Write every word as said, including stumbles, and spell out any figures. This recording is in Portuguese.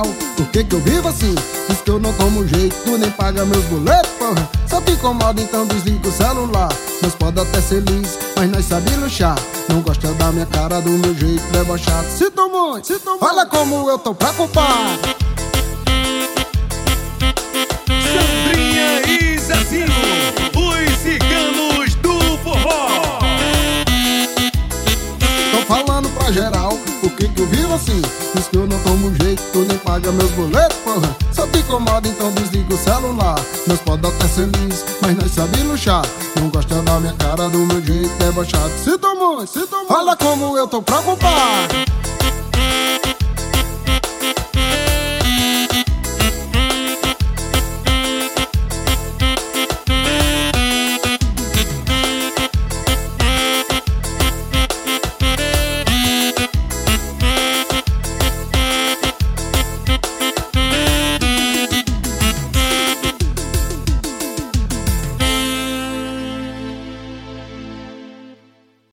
Por que que eu vivo assim? Diz que eu não tomo jeito, tu nem paga meus boletos, porra. Só te incomoda, então desliga o celular. Nós pode até ser lis, mas nós sabe luxar. Não gosta da minha cara, do meu jeito debochado. Sinto muito, sinto muito. Olha como eu tô preocupado. Sandrinha e Zezinho, os ciganos do forró. Tô falando pra geral, por que que eu vivo assim? Diz que eu não tomo jeito, tu nem paga meus boletos, porra. Só te incomoda, então desliga o celular. Nós pode até ser lis, mas nós sabe luxar. Não gosta da minha cara, do meu jeito debochado. Sinto muito, sinto muito. Olha como eu tô preocupado.